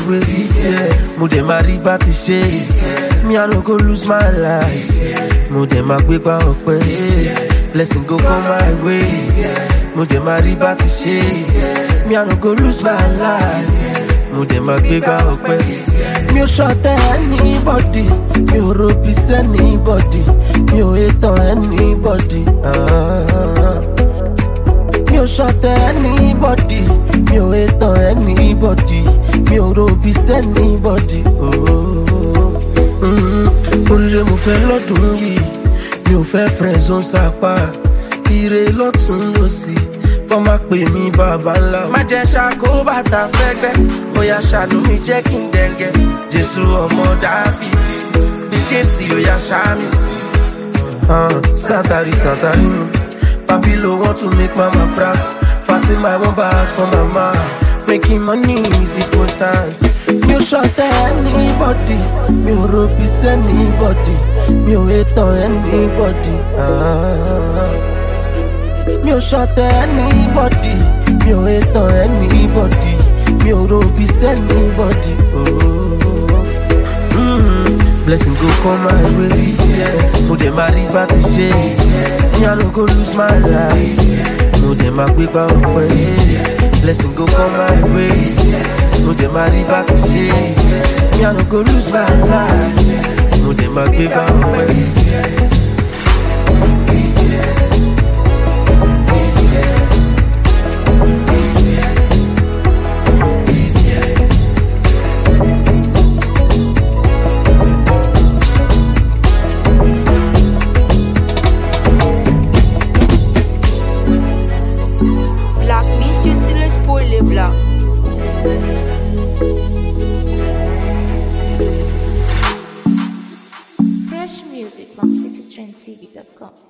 way this year. Mo dem ma rí bá ti ṣe. Me I no go lose my life. Mo dem ma gbé gbá ọpẹ́. Blessing go come my way. Mo dem ma rí bá ti ṣe. Me I no go lose my life. Mo dem ma gbé gbá ọpẹ́. Mi ò ṣọ̀tẹ̀ anybody. Mi ò ròbí anybody. Mi ò hate anybody. Mi ò ṣọ̀tẹ̀ anybody. Mi ò hate anybody. Mi ò ròbí anybody. Oríire mo fẹ́ lọ́dún yìí. Mi ò fẹ́ friend zone sápá. Ire lọ́tún lósì. Wọ́n máa pè mí bàbá ńlá. Má jẹ́ ṣàkó bàtà fẹ́gbẹ́. Bóyá ṣàánú mi jẹ́ kí n dẹ̀ngẹ̀. Jésù ọmọ Dáfídì. Bí ṣe tí ó yá ṣáàmì sí. Santari. Papilo want to make mama proud. Fatima I want bars for mama. Making money is important. Mi ò ṣọ̀tẹ̀ anybody. Mi ò ròbí anybody. Mi ò hate anybody. Mi ò ṣọ̀tẹ̀ anybody. Mi ò hate anybody. Mi ò ròbí anybody. Blessing go come my way. Mo dem ma rí bá ti ṣe. Me I no go lose my life. Mo dem ma gbé gbá ọpẹ́. Blessing go come my way. Mo dem ma rí bá ti ṣe. Me I no go lose my life. Mo dem ma gbé gbá ọpẹ́. Black Mission Silas pour les blancs. Fresh music from 6trendtv.com.